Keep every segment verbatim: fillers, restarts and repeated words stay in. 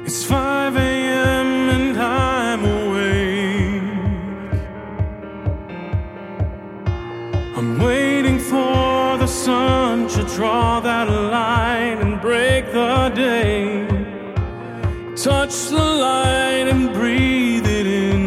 It's five a.m. and I'm awake. I'm waiting for the sun to draw that line and break the day. Touch the light and breathe it in.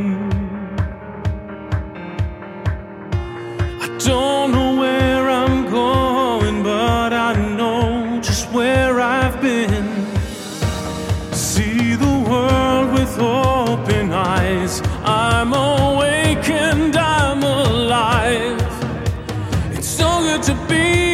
I don't know where I'm going, but I know just where I've been. See the world with open eyes. I'm awake and I'm alive. It's so good to be